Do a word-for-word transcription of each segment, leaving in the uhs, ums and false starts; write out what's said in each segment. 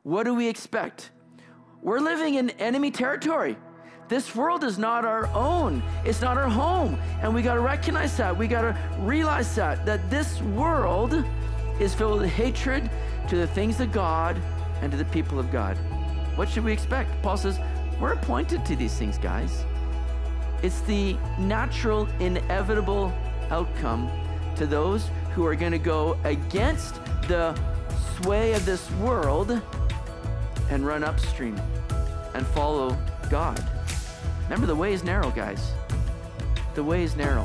what do we expect? We're living in enemy territory. This world is not our own. It's not our home. And we got to recognize that. We got to realize that, that this world is filled with hatred to the things of God and to the people of God. What should we expect? Paul says, we're appointed to these things, guys. It's the natural, inevitable outcome to those who are going to go against the sway of this world and run upstream and follow God. Remember, the way is narrow, guys. The way is narrow.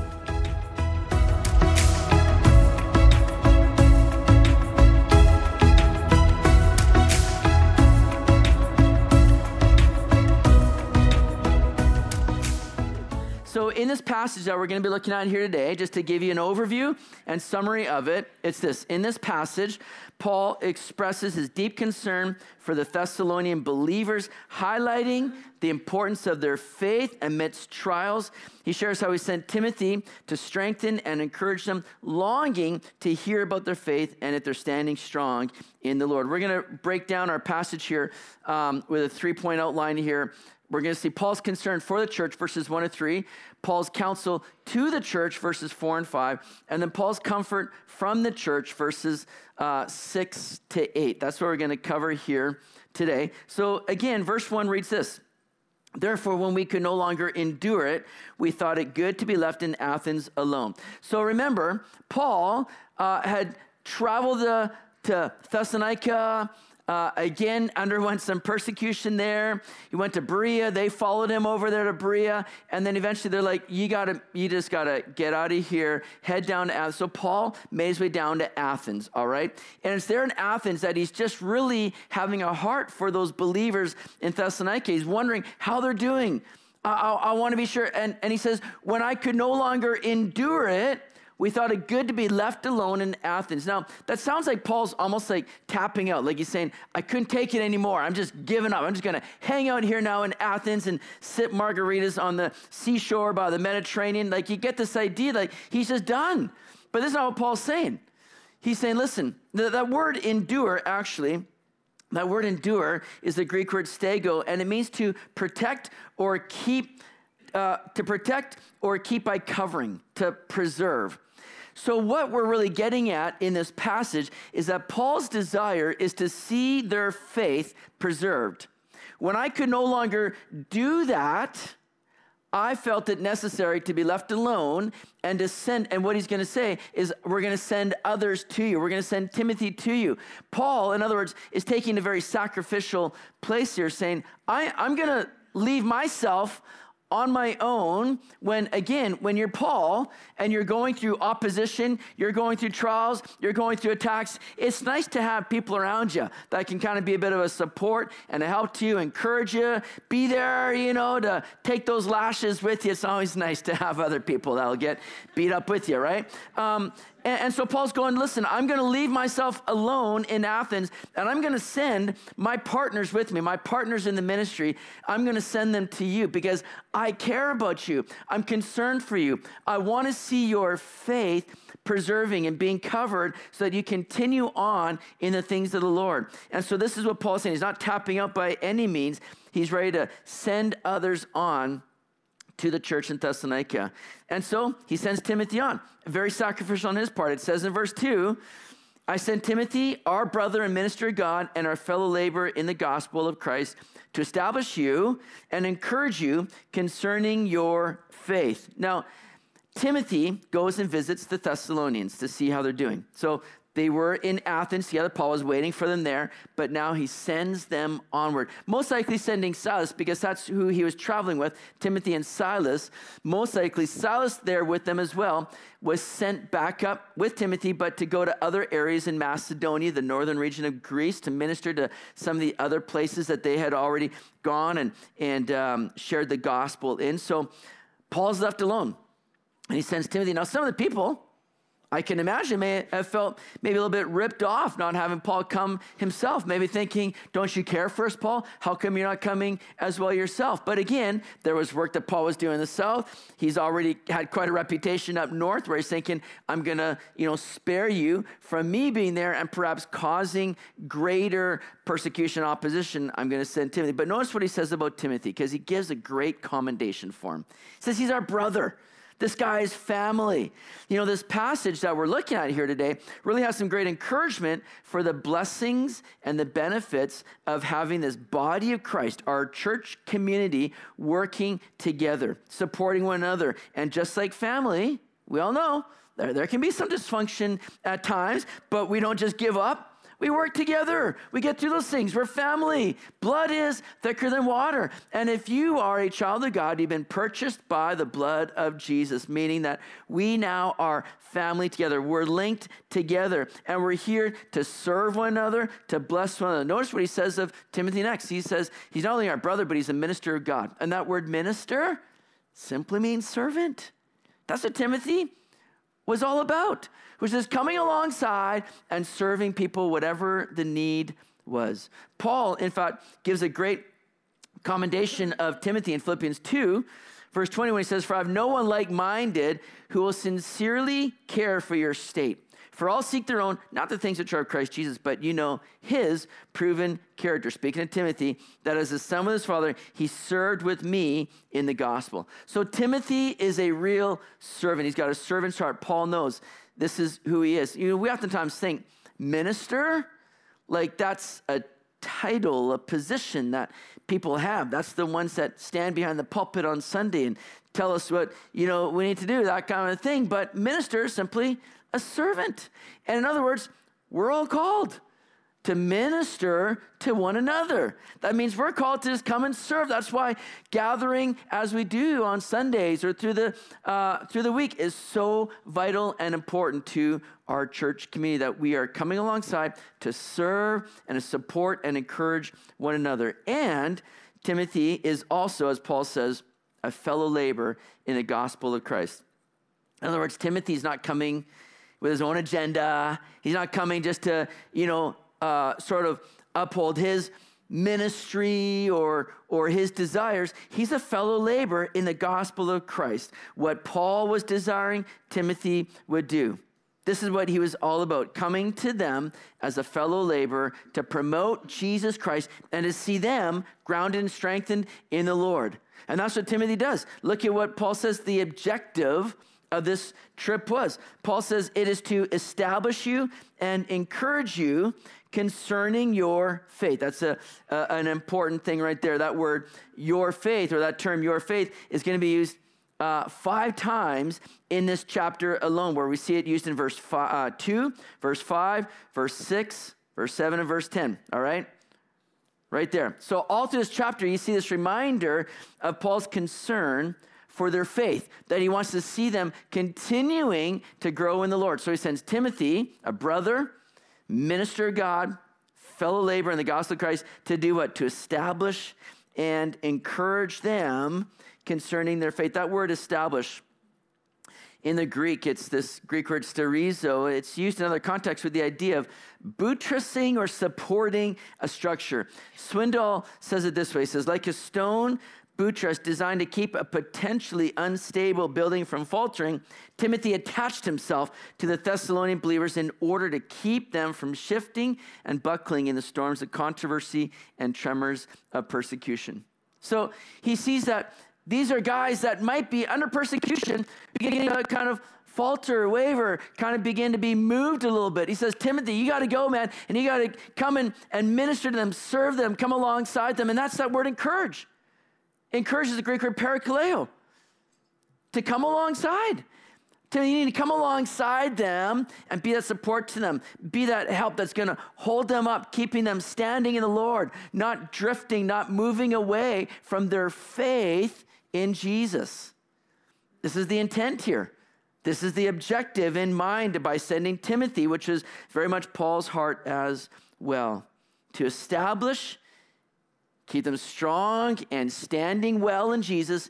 So in this passage that we're going to be looking at here today, just to give you an overview and summary of it, it's this. In this passage, Paul expresses his deep concern for the Thessalonian believers, highlighting the importance of their faith amidst trials. He shares how he sent Timothy to strengthen and encourage them, longing to hear about their faith and if they're standing strong in the Lord. We're going to break down our passage here um, with a three-point outline here. We're going to see Paul's concern for the church, verses one to three, Paul's counsel to the church, verses four and five, and then Paul's comfort from the church, verses uh, six to eight. That's what we're going to cover here today. So again, verse one reads this. Therefore, when we could no longer endure it, we thought it good to be left in Athens alone. So remember, Paul uh, had traveled uh, to Thessalonica, Uh, again, underwent some persecution there. He went to Berea. They followed him over there to Berea. And then eventually they're like, you gotta, you just got to get out of here, head down to Athens. So Paul made his way down to Athens, all right? And it's there in Athens that he's just really having a heart for those believers in Thessalonica. He's wondering how they're doing. I, I, I want to be sure. And, and he says, when I could no longer endure it, we thought it good to be left alone in Athens. Now, that sounds like Paul's almost like tapping out, like he's saying, I couldn't take it anymore. I'm just giving up. I'm just going to hang out here now in Athens and sip margaritas on the seashore by the Mediterranean. Like, you get this idea, like he's just done. But this is not what Paul's saying. He's saying, listen, the, that word endure, actually, that word endure is the Greek word stego, and it means to protect or keep, uh, to protect or keep by covering, to preserve. So what we're really getting at in this passage is that Paul's desire is to see their faith preserved. When I could no longer do that, I felt it necessary to be left alone and to send, and what he's going to say is we're going to send others to you. We're going to send Timothy to you. Paul, in other words, is taking a very sacrificial place here, saying, I, I'm going to leave myself on my own, when, again, when you're Paul and you're going through opposition, you're going through trials, you're going through attacks, it's nice to have people around you that can kind of be a bit of a support and to help you, encourage you, be there, you know, to take those lashes with you. It's always nice to have other people that'll get beat up with you, right? Um, And, and so Paul's going, listen, I'm going to leave myself alone in Athens, and I'm going to send my partners with me, my partners in the ministry. I'm going to send them to you because I care about you. I'm concerned for you. I want to see your faith preserving and being covered so that you continue on in the things of the Lord. And so this is what Paul's saying. He's not tapping out by any means. He's ready to send others on to the church in Thessalonica. And so he sends Timothy on. Very sacrificial on his part. It says in verse two, I sent Timothy, our brother and minister of God, and our fellow laborer in the gospel of Christ, to establish you and encourage you concerning your faith. Now, Timothy goes and visits the Thessalonians to see how they're doing. So they were in Athens together. Paul was waiting for them there, but now he sends them onward. Most likely sending Silas, because that's who he was traveling with, Timothy and Silas. Most likely Silas there with them as well was sent back up with Timothy, but to go to other areas in Macedonia, the northern region of Greece, to minister to some of the other places that they had already gone and, and um, shared the gospel in. So Paul's left alone, and he sends Timothy. Now, some of the people, I can imagine may have felt maybe a little bit ripped off not having Paul come himself, maybe thinking, don't you care for us, Paul? How come you're not coming as well yourself? But again, there was work that Paul was doing in the south. He's already had quite a reputation up north where he's thinking, I'm going to, you know, spare you from me being there and perhaps causing greater persecution and opposition. I'm going to send Timothy. But notice what he says about Timothy, because he gives a great commendation for him. He says, he's our brother. This guy's family. You know, this passage that we're looking at here today really has some great encouragement for the blessings and the benefits of having this body of Christ, our church community, working together, supporting one another. And just like family, we all know there, there can be some dysfunction at times, but we don't just give up. We work together. We get through those things. We're family. Blood is thicker than water. And if you are a child of God, you've been purchased by the blood of Jesus, meaning that we now are family together. We're linked together. And we're here to serve one another, to bless one another. Notice what he says of Timothy next. He says he's not only our brother, but he's a minister of God. And that word minister simply means servant. That's what Timothy was all about, which is coming alongside and serving people whatever the need was. Paul, in fact, gives a great commendation of Timothy in Philippians two, verse twenty, when he says, for I have no one like-minded who will sincerely care for your state. For all seek their own, not the things which are of Christ Jesus, but you know his proven character. Speaking of Timothy, that as a son with his father, he served with me in the gospel. So Timothy is a real servant. He's got a servant's heart. Paul knows this is who he is. You know, we oftentimes think minister, like that's a title, a position that people have. That's the ones that stand behind the pulpit on Sunday and tell us what, you know, we need to do, that kind of thing. But minister is simply a servant. And in other words, we're all called to minister to one another. That means we're called to just come and serve. That's why gathering as we do on Sundays or through the uh, through the week is so vital and important to our church community, that we are coming alongside to serve and to support and encourage one another. And Timothy is also, as Paul says, a fellow laborer in the gospel of Christ. In other words, Timothy's not coming with his own agenda. He's not coming just to, you know, uh, sort of uphold his ministry or, or his desires. He's a fellow laborer in the gospel of Christ. What Paul was desiring, Timothy would do. This is what he was all about, coming to them as a fellow laborer to promote Jesus Christ and to see them grounded and strengthened in the Lord. And that's what Timothy does. Look at what Paul says the objective of this trip was. Paul says it is to establish you and encourage you concerning your faith. That's a, a an important thing right there. That word, your faith, or that term, your faith, is going to be used uh, five times in this chapter alone, where we see it used in verse five, uh, two, verse five, verse six, verse seven, and verse ten. All right? Right there. So all through this chapter, you see this reminder of Paul's concern for their faith, that he wants to see them continuing to grow in the Lord. So he sends Timothy, a brother, minister of God, fellow laborer in the gospel of Christ, to do what? To establish and encourage them concerning their faith. That word establish, in the Greek, it's this Greek word sterizo. It's used in other contexts with the idea of buttressing or supporting a structure. Swindoll says it this way. He says, like a stone buttress designed to keep a potentially unstable building from faltering, Timothy attached himself to the Thessalonian believers in order to keep them from shifting and buckling in the storms of controversy and tremors of persecution. So he sees that these are guys that might be under persecution, beginning to kind of falter, waver, kind of begin to be moved a little bit. He says, Timothy, you got to go, man, and you got to come in and minister to them, serve them, come alongside them. And that's that word encourage. Encourage is the Greek word parakaleo, to come alongside. You need to come alongside them and be that support to them, be that help that's going to hold them up, keeping them standing in the Lord, not drifting, not moving away from their faith in Jesus. This is the intent here. This is the objective in mind by sending Timothy, which is very much Paul's heart as well, to establish, keep them strong and standing well in Jesus,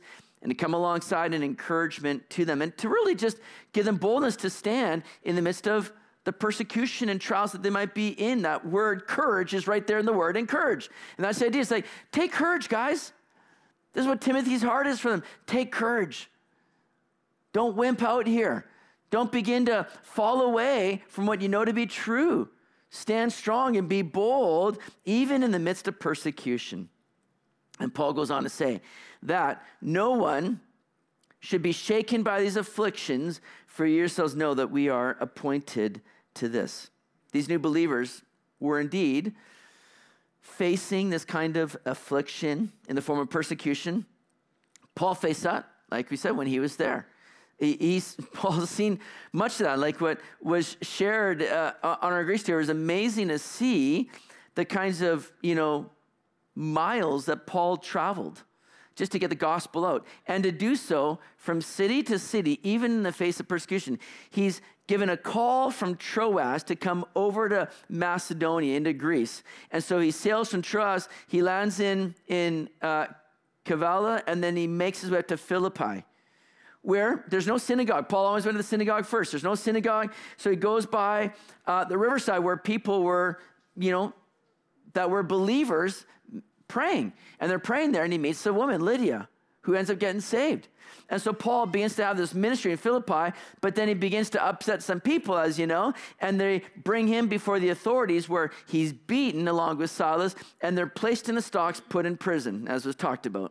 and to come alongside an encouragement to them and to really just give them boldness to stand in the midst of the persecution and trials that they might be in. That word courage is right there in the word encourage. And that's the idea. It's like, take courage, guys. This is what Timothy's heart is for them. Take courage. Don't wimp out here. Don't begin to fall away from what you know to be true. Stand strong and be bold, even in the midst of persecution. And Paul goes on to say that no one should be shaken by these afflictions, for you yourselves know that we are appointed to this. These new believers were indeed facing this kind of affliction in the form of persecution. Paul faced that, like we said, when he was there. He, he's, Paul's seen much of that. Like what was shared uh, on our grace tour, it was amazing to see the kinds of, you know, miles that Paul traveled just to get the gospel out, and to do so from city to city, even in the face of persecution. He's given a call from Troas to come over to Macedonia, into Greece. And so he sails from Troas, he lands in, in uh, Cavala, and then he makes his way up to Philippi, where there's no synagogue. Paul always went to the synagogue first. There's no synagogue, so he goes by uh, the riverside where people were, you know, that were believers praying. And they're praying there, and he meets a woman, Lydia, who ends up getting saved. And so Paul begins to have this ministry in Philippi, but then he begins to upset some people, as you know, and they bring him before the authorities, where he's beaten along with Silas, and they're placed in the stocks, put in prison, as was talked about.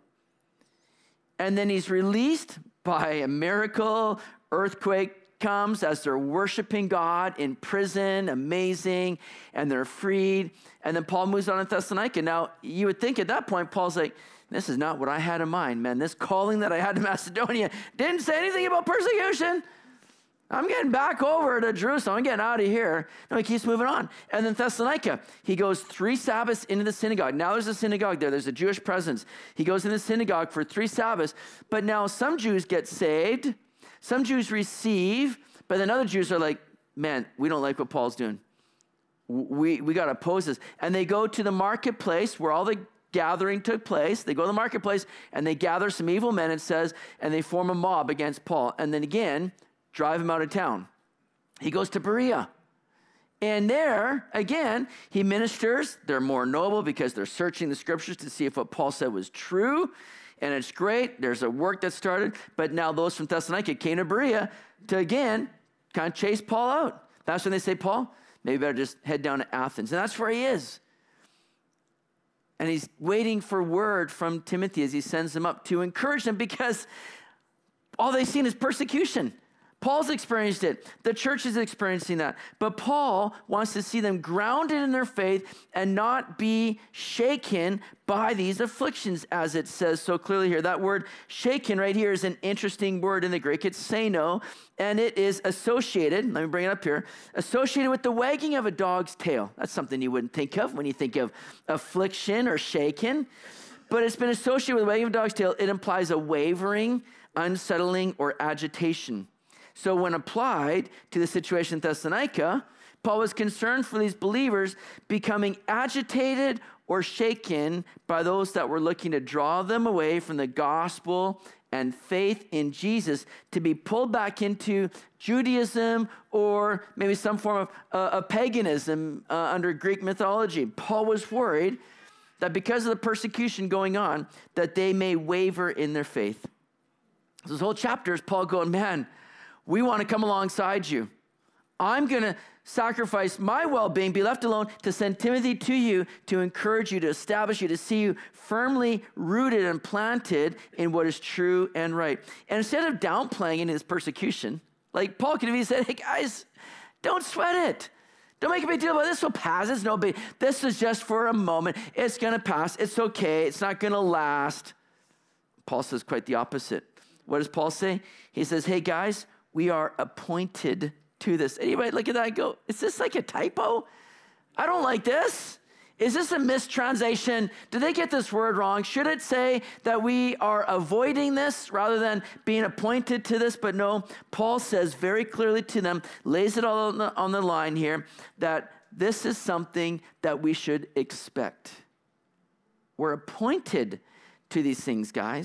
And then he's released by a miracle. Earthquake comes as they're worshiping God in prison, amazing, and they're freed. And then Paul moves on to Thessalonica. Now, you would think at that point, Paul's like, this is not what I had in mind, man. This calling that I had to Macedonia didn't say anything about persecution. I'm getting back over to Jerusalem. I'm getting out of here. No, he keeps moving on. And then Thessalonica, he goes three Sabbaths into the synagogue. Now there's a synagogue there. There's a Jewish presence. He goes in the synagogue for three Sabbaths. But now some Jews get saved. Some Jews receive. But then other Jews are like, man, we don't like what Paul's doing. We, we got to oppose this. And they go to the marketplace where all the gathering took place. They go to the marketplace and they gather some evil men, it says, and they form a mob against Paul. And then again, drive him out of town. He goes to Berea. And there, again, he ministers. They're more noble because they're searching the scriptures to see if what Paul said was true. And it's great. There's a work that started. But now those from Thessalonica came to Berea to, again, kind of chase Paul out. That's when they say, Paul, maybe better just head down to Athens. And that's where he is. And he's waiting for word from Timothy as he sends them up to encourage them, because all they've seen is persecution. Paul's experienced it. The church is experiencing that. But Paul wants to see them grounded in their faith and not be shaken by these afflictions, as it says so clearly here. That word shaken right here is an interesting word in the Greek. It's seno, and it is associated, let me bring it up here, associated with the wagging of a dog's tail. That's something you wouldn't think of when you think of affliction or shaken. But it's been associated with the wagging of a dog's tail. It implies a wavering, unsettling, or agitation. So when applied to the situation in Thessalonica, Paul was concerned for these believers becoming agitated or shaken by those that were looking to draw them away from the gospel and faith in Jesus, to be pulled back into Judaism or maybe some form of, uh, of paganism uh, under Greek mythology. Paul was worried that because of the persecution going on, that they may waver in their faith. So this whole chapter is Paul going, man, we want to come alongside you. I'm going to sacrifice my well-being, be left alone, to send Timothy to you to encourage you, to establish you, to see you firmly rooted and planted in what is true and right. And instead of downplaying in his persecution, like Paul could have even said, hey guys, don't sweat it. Don't make a big deal about this. This will pass. It's no big. This is just for a moment. It's going to pass. It's okay. It's not going to last. Paul says quite the opposite. What does Paul say? He says, hey guys, we are appointed to this. Anybody look at that and go, is this like a typo? I don't like this. Is this a mistranslation? Did they get this word wrong? Should it say that we are avoiding this rather than being appointed to this? But no, Paul says very clearly to them, lays it all on the, on the line here, that this is something that we should expect. We're appointed to these things, guys.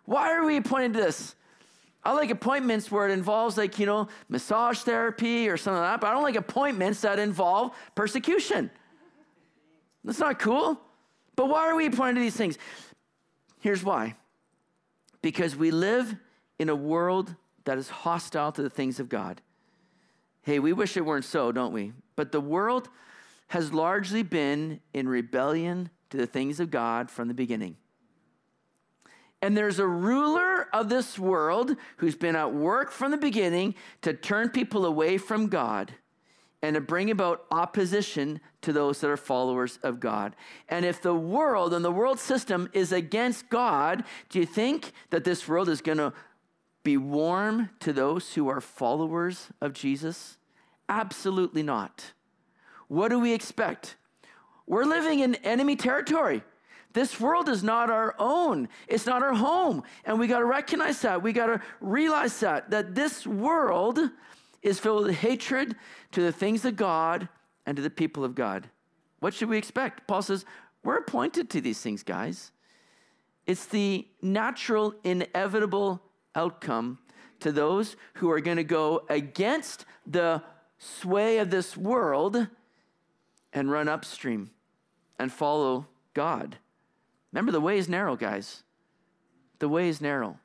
Why are we appointed to this? I like appointments where it involves like, you know, massage therapy or something like that, but I don't like appointments that involve persecution. That's not cool. But why are we appointed to these things? Here's why. Because we live in a world that is hostile to the things of God. Hey, we wish it weren't so, don't we? But the world has largely been in rebellion to the things of God from the beginning. And there's a ruler of this world who's been at work from the beginning to turn people away from God and to bring about opposition to those that are followers of God. And if the world and the world system is against God, do you think that this world is going to be warm to those who are followers of Jesus? Absolutely not. What do we expect? We're living in enemy territory. This world is not our own. It's not our home. And we got to recognize that. We got to realize that, that this world is filled with hatred to the things of God and to the people of God. What should we expect? Paul says, we're appointed to these things, guys. It's the natural, inevitable outcome to those who are going to go against the sway of this world and run upstream and follow God. Remember, the way is narrow, guys. The way is narrow.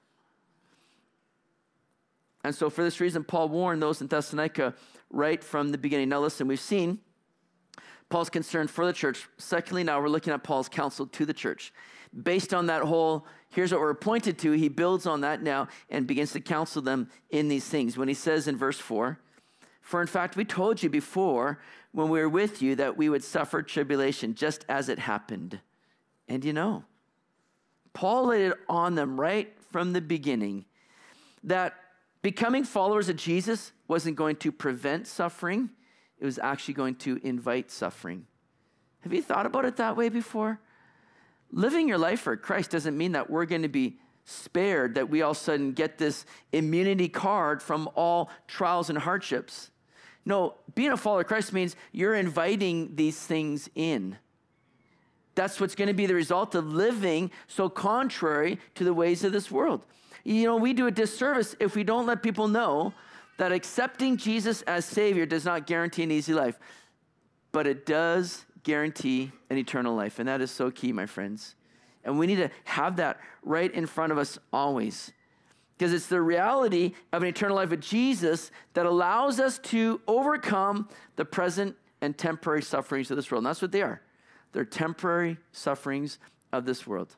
And so for this reason, Paul warned those in Thessalonica right from the beginning. Now listen, we've seen Paul's concern for the church. Secondly, now we're looking at Paul's counsel to the church. Based on that whole, here's what we're appointed to, he builds on that now and begins to counsel them in these things. When he says in verse four, for in fact, we told you before when we were with you that we would suffer tribulation just as it happened. And you know, Paul laid it on them right from the beginning that becoming followers of Jesus wasn't going to prevent suffering. It was actually going to invite suffering. Have you thought about it that way before? Living your life for Christ doesn't mean that we're going to be spared, that we all of a sudden get this immunity card from all trials and hardships. No, being a follower of Christ means you're inviting these things in. That's what's going to be the result of living so contrary to the ways of this world. You know, we do a disservice if we don't let people know that accepting Jesus as Savior does not guarantee an easy life, but it does guarantee an eternal life. And that is so key, my friends. And we need to have that right in front of us always, because it's the reality of an eternal life with Jesus that allows us to overcome the present and temporary sufferings of this world. And that's what they are. They're temporary sufferings of this world.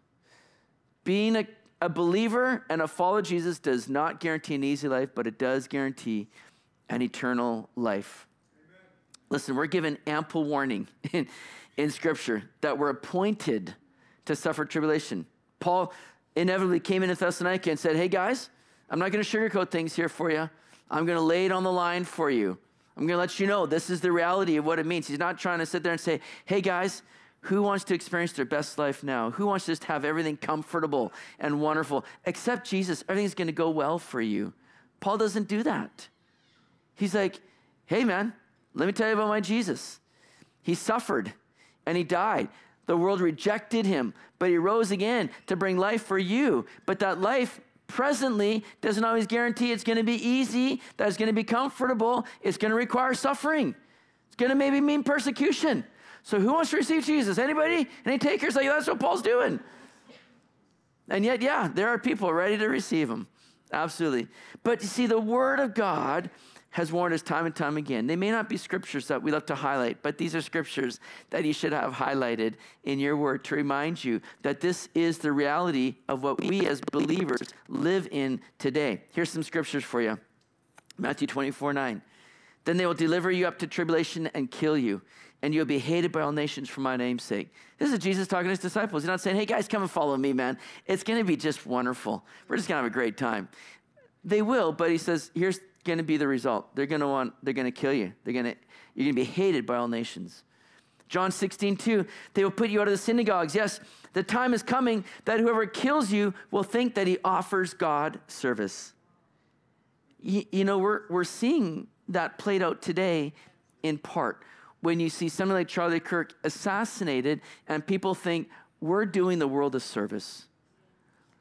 Being a, a believer and a follower of Jesus does not guarantee an easy life, but it does guarantee an eternal life. Amen. Listen, we're given ample warning in, in Scripture that we're appointed to suffer tribulation. Paul inevitably came into Thessalonica and said, hey guys, I'm not going to sugarcoat things here for you. I'm going to lay it on the line for you. I'm going to let you know this is the reality of what it means. He's not trying to sit there and say, hey guys, who wants to experience their best life now? Who wants to just have everything comfortable and wonderful? Accept Jesus. Everything's going to go well for you. Paul doesn't do that. He's like, hey man, let me tell you about my Jesus. He suffered and he died. The world rejected him, but he rose again to bring life for you. But that life presently doesn't always guarantee it's going to be easy, that it's going to be comfortable. It's going to require suffering. It's going to maybe mean persecution. So who wants to receive Jesus? Anybody? Any takers? Like, that's what Paul's doing. And yet, yeah, there are people ready to receive him. Absolutely. But you see, the word of God has warned us time and time again. They may not be scriptures that we love to highlight, but these are scriptures that you should have highlighted in your word to remind you that this is the reality of what we as believers live in today. Here's some scriptures for you. Matthew twenty-four nine. Then they will deliver you up to tribulation and kill you, and you'll be hated by all nations for my name's sake. This is Jesus talking to his disciples. He's not saying, hey guys, come and follow me, man. It's going to be just wonderful. We're just going to have a great time. They will, but he says, here's going to be the result. They're going to want, they're going to kill you. They're going to, you're going to be hated by all nations. John sixteen two, they will put you out of the synagogues. Yes, the time is coming that whoever kills you will think that he offers God service. You, you know, we're we're seeing that played out today in part when you see somebody like Charlie Kirk assassinated and people think we're doing the world a service.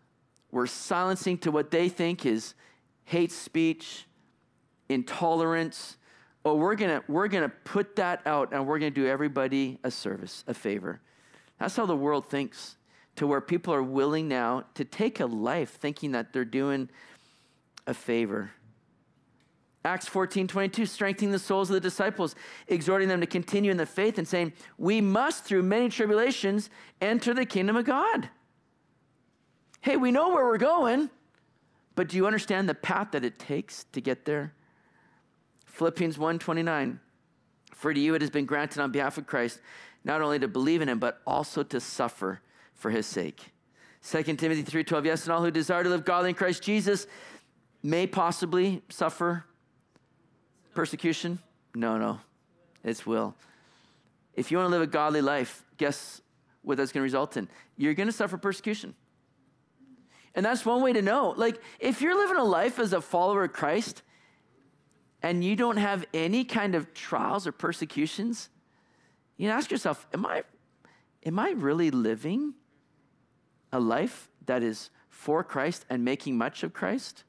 we're silencing to what they think is hate speech, intolerance. Oh, we're gonna we're gonna put that out, and we're gonna do everybody a service, a favor. That's how the world thinks, to where people are willing now to take a life thinking that they're doing a favor. Acts fourteen twenty-two, strengthening the souls of the disciples, exhorting them to continue in the faith and saying, we must, through many tribulations, enter the kingdom of God. Hey, we know where we're going, but do you understand the path that it takes to get there? Philippians one twenty-nine, for to you it has been granted on behalf of Christ, not only to believe in him, but also to suffer for his sake. Second Timothy three twelve, yes, and all who desire to live godly in Christ Jesus may possibly suffer persecution. No, no, it's will. If you want to live a godly life, guess what that's going to result in? You're going to suffer persecution. And that's one way to know. Like, if you're living a life as a follower of Christ and you don't have any kind of trials or persecutions, you know, ask yourself, am I, am I really living a life that is for Christ and making much of Christ?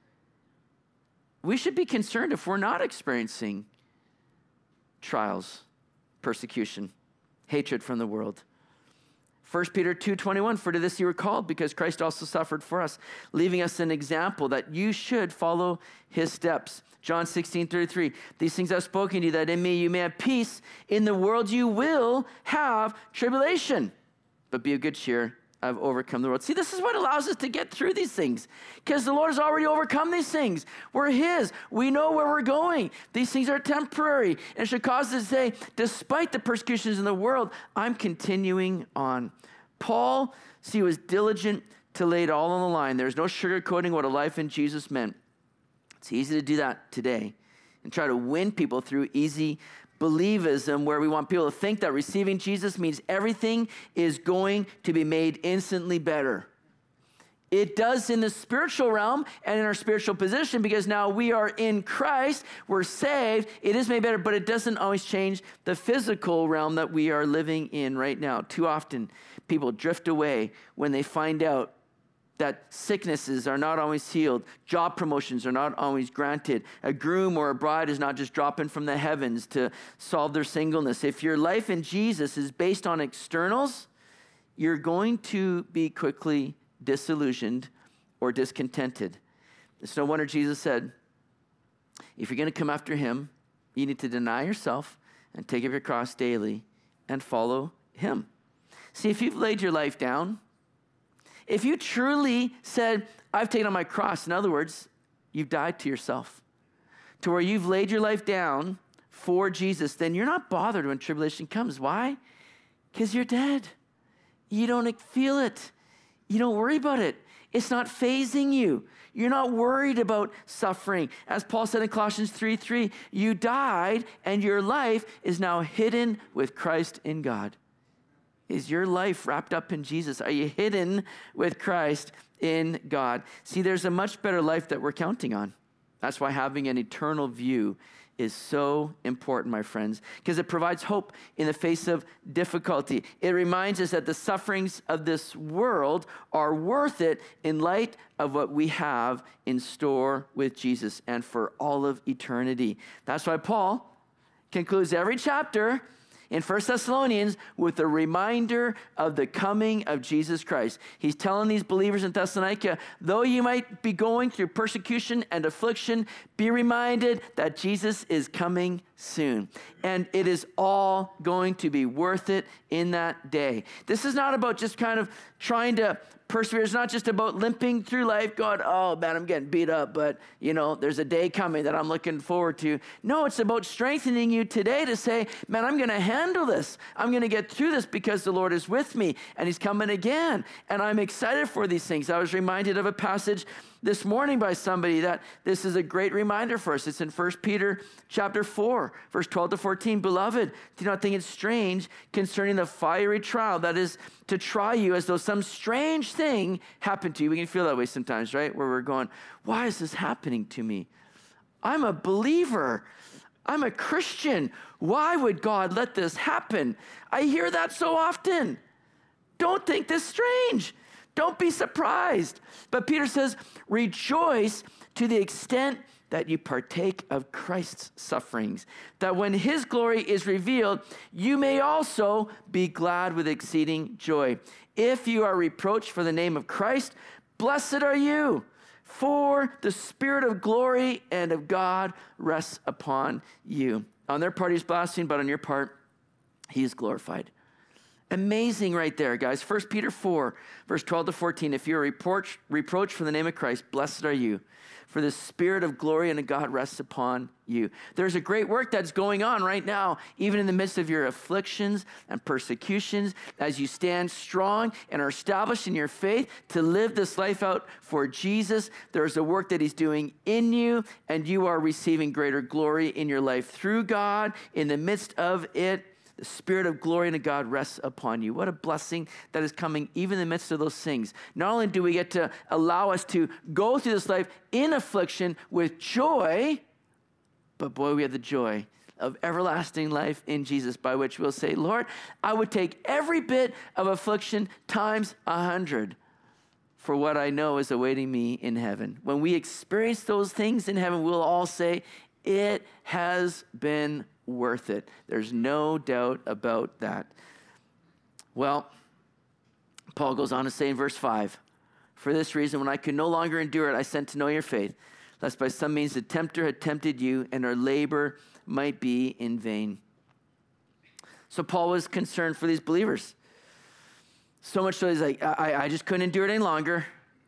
We should be concerned if we're not experiencing trials, persecution, hatred from the world. First Peter two twenty-one, for to this you were called, because Christ also suffered for us, leaving us an example that you should follow his steps. John sixteen thirty-three, these things I've spoken to you, that in me you may have peace. In the world you will have tribulation, but be of good cheer. I've overcome the world. See, this is what allows us to get through these things, because the Lord has already overcome these things. We're his. We know where we're going. These things are temporary, and it should cause us to say, despite the persecutions in the world, I'm continuing on. Paul, see, was diligent to lay it all on the line. There's no sugarcoating what a life in Jesus meant. It's easy to do that today and try to win people through easy believism, where we want people to think that receiving Jesus means everything is going to be made instantly better. It does in the spiritual realm and in our spiritual position, because now we are in Christ, we're saved, it is made better, but it doesn't always change the physical realm that we are living in right now. Too often, people drift away when they find out that sicknesses are not always healed, job promotions are not always granted, a groom or a bride is not just dropping from the heavens to solve their singleness. If your life in Jesus is based on externals, you're going to be quickly disillusioned or discontented. It's no wonder Jesus said, if you're going to come after him, you need to deny yourself and take up your cross daily and follow him. See, if you've laid your life down, if you truly said, I've taken on my cross, in other words, you've died to yourself, to where you've laid your life down for Jesus, then you're not bothered when tribulation comes. Why? Because you're dead. You don't feel it. You don't worry about it. It's not fazing you. You're not worried about suffering. As Paul said in Colossians three three, you died and your life is now hidden with Christ in God. Is your life wrapped up in Jesus? Are you hidden with Christ in God? See, there's a much better life that we're counting on. That's why having an eternal view is so important, my friends, because it provides hope in the face of difficulty. It reminds us that the sufferings of this world are worth it in light of what we have in store with Jesus and for all of eternity. That's why Paul concludes every chapter in First Thessalonians with a reminder of the coming of Jesus Christ. He's telling these believers in Thessalonica, though you might be going through persecution and affliction, be reminded that Jesus is coming soon. And it is all going to be worth it in that day. This is not about just kind of trying to persevere. It's not just about limping through life, going, oh man, I'm getting beat up, but you know, there's a day coming that I'm looking forward to. No, it's about strengthening you today to say, man, I'm going to handle this. I'm going to get through this because the Lord is with me and he's coming again. And I'm excited for these things. I was reminded of a passage this morning by somebody that this is a great reminder for us. It's in First Peter chapter four, verse twelve to fourteen. Beloved, do not think it strange concerning the fiery trial that is to try you as though some strange thing happened to you. We can feel that way sometimes, right? Where we're going, why is this happening to me? I'm a believer. I'm a Christian. Why would God let this happen? I hear that so often. Don't think this strange. Don't be surprised. But Peter says, rejoice to the extent that you partake of Christ's sufferings, that when his glory is revealed, you may also be glad with exceeding joy. If you are reproached for the name of Christ, blessed are you, for the Spirit of glory and of God rests upon you. On their part, he's blasphemed, but on your part, he is glorified. Amazing right there, guys. First Peter four, verse twelve to fourteen. If you are reproached, reproached for the name of Christ, blessed are you, for the Spirit of glory and of God rests upon you. There's a great work that's going on right now, even in the midst of your afflictions and persecutions, as you stand strong and are established in your faith to live this life out for Jesus. There's a work that he's doing in you, and you are receiving greater glory in your life through God. In the midst of it, the Spirit of glory and of God rests upon you. What a blessing that is coming even in the midst of those things. Not only do we get to allow us to go through this life in affliction with joy, but boy, we have the joy of everlasting life in Jesus, by which we'll say, Lord, I would take every bit of affliction times a hundred for what I know is awaiting me in heaven. When we experience those things in heaven, we'll all say, it has been worth it. There's no doubt about that. Well, Paul goes on to say in verse five, for this reason, when I could no longer endure it, I sent to know your faith, lest by some means the tempter had tempted you and our labor might be in vain. So Paul was concerned for these believers. So much so he's like, I, I just couldn't endure it any longer.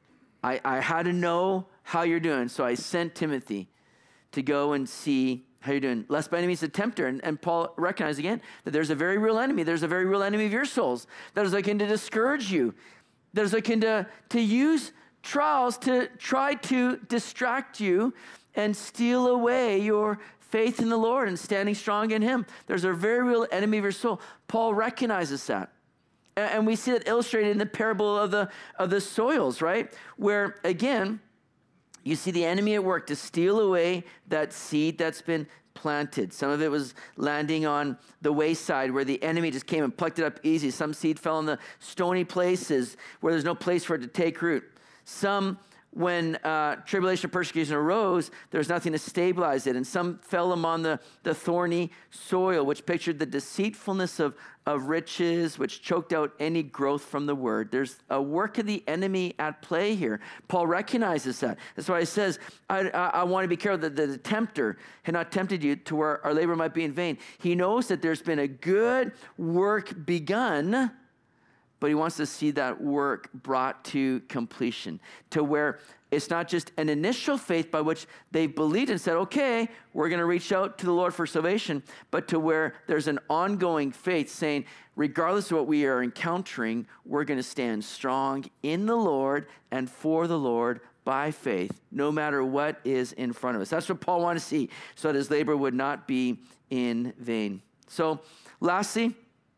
I, I had to know how you're doing. So I sent Timothy to go and see how you're doing, lest by any means the tempter. And, and Paul recognized again that there's a very real enemy. There's a very real enemy of your souls that is looking to discourage you, that is looking to, to use trials to try to distract you and steal away your faith in the Lord and standing strong in him. There's a very real enemy of your soul. Paul recognizes that. And, and we see that illustrated in the parable of the, of the soils, right? Where, again, you see the enemy at work to steal away that seed that's been planted. Some of it was landing on the wayside where the enemy just came and plucked it up easy. Some seed fell in the stony places where there's no place for it to take root. Some, when uh, tribulation or persecution arose, there's nothing to stabilize it. And some fell among the, the thorny soil, which pictured the deceitfulness of, of riches, which choked out any growth from the word. There's a work of the enemy at play here. Paul recognizes that. That's why he says, I, I, I want to be careful that the tempter had not tempted you to where our labor might be in vain. He knows that there's been a good work begun, but he wants to see that work brought to completion, to where it's not just an initial faith by which they believed and said, okay, we're going to reach out to the Lord for salvation, but to where there's an ongoing faith saying, regardless of what we are encountering, we're going to stand strong in the Lord and for the Lord by faith, no matter what is in front of us. That's what Paul wanted to see, so that his labor would not be in vain. So lastly,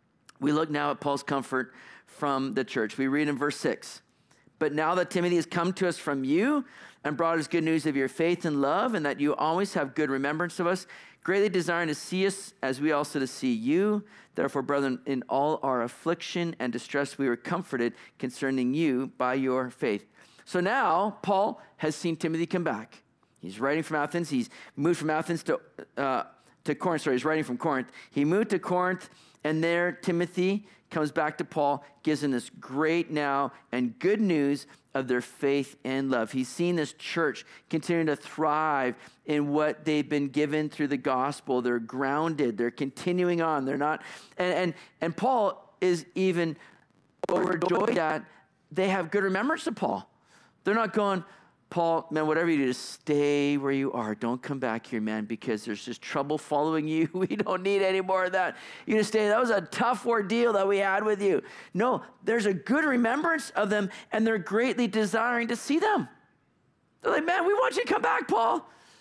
we look now at Paul's comfort from the church. We read in verse six, but now that Timothy has come to us from you and brought us good news of your faith and love, and that you always have good remembrance of us, greatly desiring to see us as we also to see you. Therefore, brethren, in all our affliction and distress, we were comforted concerning you by your faith. So now Paul has seen Timothy come back. He's writing from Athens. He's moved from Athens to, uh, to Corinth. Sorry, he's writing from Corinth. He moved to Corinth, and there Timothy comes back to Paul, gives him this great now and good news of their faith and love. He's seen this church continue to thrive in what they've been given through the gospel. They're grounded. They're continuing on. They're not, and and, and Paul is even overjoyed that they have good remembrance of Paul. They're not going, Paul, man, whatever you do, just stay where you are. Don't come back here, man, because there's just trouble following you. We don't need any more of that. You just stay. That was a tough ordeal that we had with you. No, there's a good remembrance of them, and they're greatly desiring to see them. They're like, man, we want you to come back, Paul.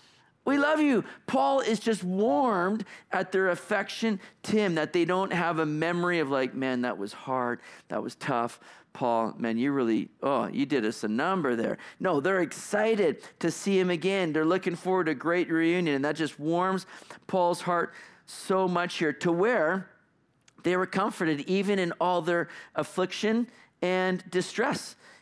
We love you. Paul is just warmed at their affection to him, that they don't have a memory of like, man, that was hard. That was tough. Paul, man, you really, oh, you did us a number there. No, they're excited to see him again. They're looking forward to a great reunion, and that just warms Paul's heart so much here, to where they were comforted even in all their affliction and distress.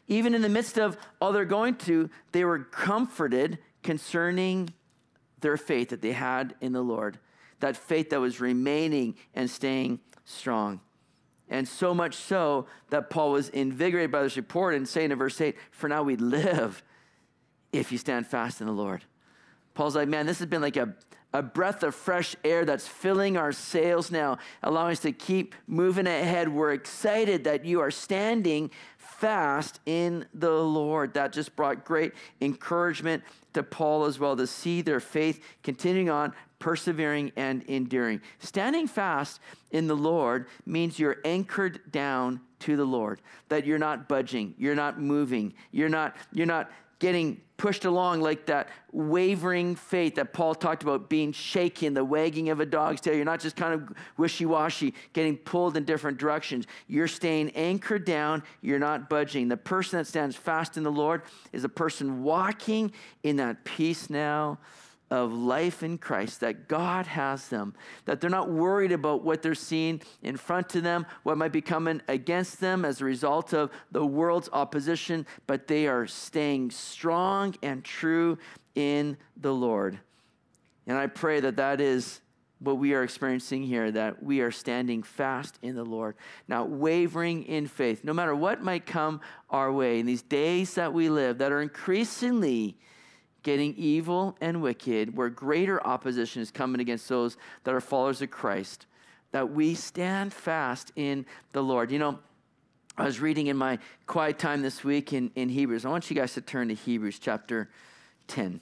even in the midst of all they're going through, they were comforted concerning their faith that they had in the Lord, that faith that was remaining and staying strong. And so much so that Paul was invigorated by this report and saying in verse eight, for now we live if you stand fast in the Lord. Paul's like, man, this has been like a, a breath of fresh air that's filling our sails now, allowing us to keep moving ahead. We're excited that you are standing fast in the Lord. That just brought great encouragement to Paul as well, to see their faith continuing on, persevering and enduring. Standing fast in the Lord means you're anchored down to the Lord, that you're not budging, you're not moving, you're not, you're not getting pushed along like that wavering faith that Paul talked about, being shaken, the wagging of a dog's tail. You're not just kind of wishy-washy, getting pulled in different directions. You're staying anchored down. You're not budging. The person that stands fast in the Lord is a person walking in that peace now of life in Christ, that God has them, that they're not worried about what they're seeing in front of them, what might be coming against them as a result of the world's opposition, but they are staying strong and true in the Lord. And I pray that that is what we are experiencing here, that we are standing fast in the Lord, not wavering in faith, no matter what might come our way in these days that we live that are increasingly getting evil and wicked, where greater opposition is coming against those that are followers of Christ, that we stand fast in the Lord. You know, I was reading in my quiet time this week in, in Hebrews. I want you guys to turn to Hebrews chapter ten.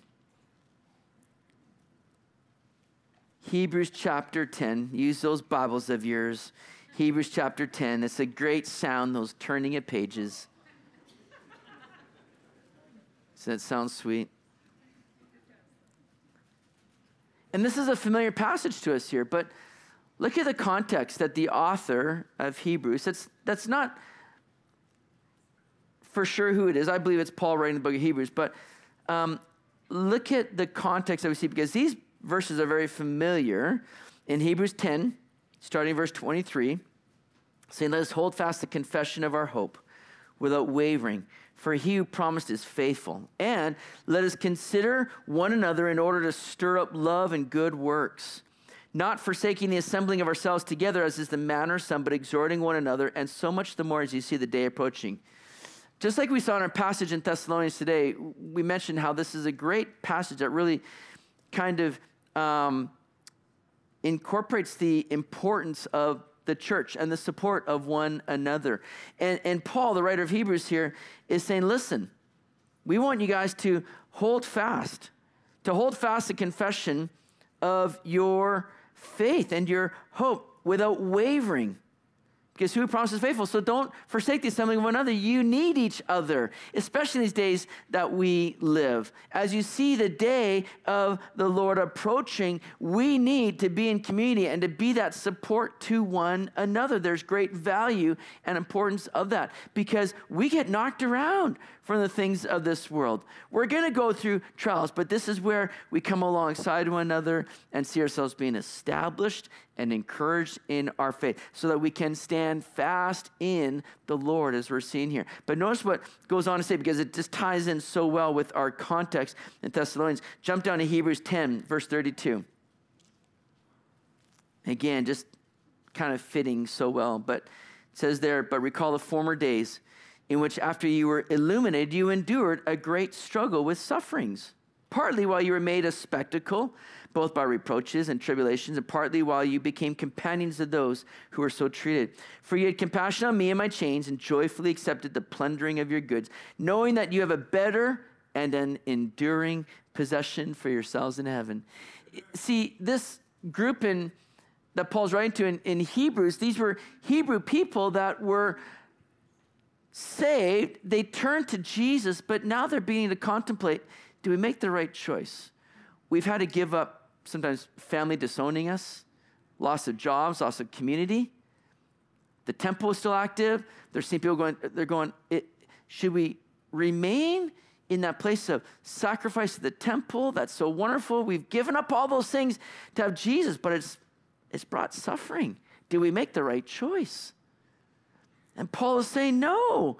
Hebrews chapter ten. Use those Bibles of yours. Hebrews chapter ten. It's a great sound, those turning of pages. Does that sound sweet? And this is a familiar passage to us here, but look at the context that the author of Hebrews, that's, that's not for sure who it is. I believe it's Paul writing the book of Hebrews, but um, look at the context that we see, because these verses are very familiar. In Hebrews ten, starting verse twenty-three, saying, let us hold fast the confession of our hope without wavering, for he who promised is faithful. And let us consider one another in order to stir up love and good works, not forsaking the assembling of ourselves together, as is the manner of some, but exhorting one another, and so much the more as you see the day approaching. Just like we saw in our passage in Thessalonians today, we mentioned how this is a great passage that really kind of um, incorporates the importance of the church and the support of one another. And, and Paul, the writer of Hebrews here, is saying, listen, we want you guys to hold fast, to hold fast the confession of your faith and your hope without wavering. Because who promises faithful? So don't forsake the assembling of one another. You need each other, especially in these days that we live. As you see the day of the Lord approaching, we need to be in community and to be that support to one another. There's great value and importance of that, because we get knocked around from the things of this world. We're going to go through trials, but this is where we come alongside one another and see ourselves being established and encouraged in our faith so that we can stand fast in the Lord, as we're seeing here. But notice what goes on to say, because it just ties in so well with our context in Thessalonians. Jump down to Hebrews ten, verse thirty-two. Again, just kind of fitting so well, but it says there, but recall the former days in which after you were illuminated, you endured a great struggle with sufferings, partly while you were made a spectacle, both by reproaches and tribulations, and partly while you became companions of those who were so treated. For you had compassion on me and my chains, and joyfully accepted the plundering of your goods, knowing that you have a better and an enduring possession for yourselves in heaven. See, this group in, that Paul's writing to in, in Hebrews, these were Hebrew people that were saved. They turned to Jesus, but now they're beginning to contemplate, do we make the right choice? We've had to give up sometimes family disowning us, loss of jobs, loss of community. The temple is still active. They're seeing people going, they're going, it, should we remain in that place of sacrifice to the temple? That's so wonderful. We've given up all those things to have Jesus, but it's it's brought suffering. Did we make the right choice? And Paul is saying, no,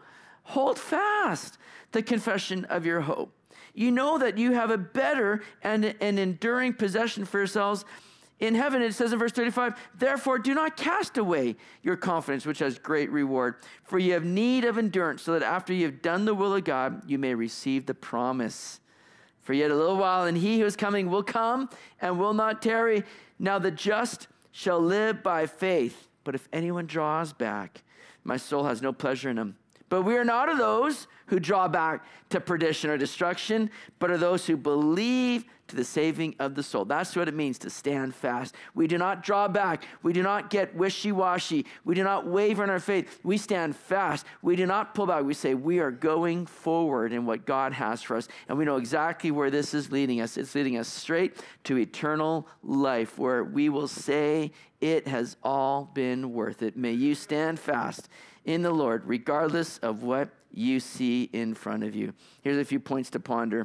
hold fast the confession of your hope. You know that you have a better and an enduring possession for yourselves in heaven. It says in verse thirty-five, therefore do not cast away your confidence, which has great reward. For you have need of endurance, so that after you have done the will of God, you may receive the promise. For yet a little while, and he who is coming will come and will not tarry. Now the just shall live by faith. But if anyone draws back, my soul has no pleasure in him. But we are not of those who draw back to perdition or destruction, but are those who believe to the saving of the soul. That's what it means to stand fast. We do not draw back. We do not get wishy-washy. We do not waver in our faith. We stand fast. We do not pull back. We say we are going forward in what God has for us. And we know exactly where this is leading us. It's leading us straight to eternal life, where we will say it has all been worth it. May you stand fast in the Lord, regardless of what you see in front of you. Here's a few points to ponder.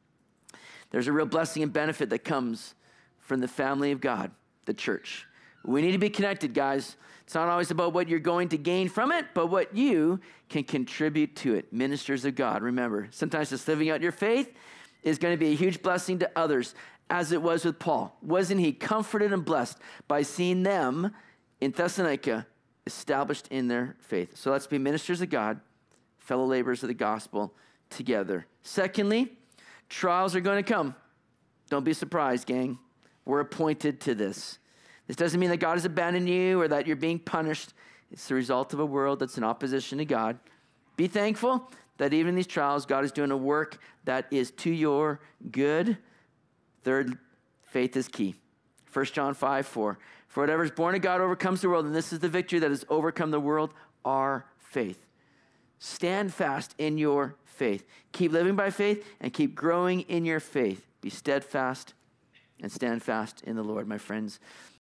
There's a real blessing and benefit that comes from the family of God, the church. We need to be connected, guys. It's not always about what you're going to gain from it, but what you can contribute to it. Ministers of God, remember, sometimes just living out your faith is going to be a huge blessing to others, as it was with Paul. Wasn't he comforted and blessed by seeing them in Thessalonica established in their faith? So let's be ministers of God, fellow laborers of the gospel together. Secondly, trials are going to come. Don't be surprised, gang. We're appointed to this. This doesn't mean that God has abandoned you or that you're being punished. It's the result of a world that's in opposition to God. Be thankful that even in these trials, God is doing a work that is to your good. Third, faith is key. First John five, four. For whatever is born of God overcomes the world, and this is the victory that has overcome the world, our faith. Stand fast in your faith. Keep living by faith and keep growing in your faith. Be steadfast and stand fast in the Lord, my friends.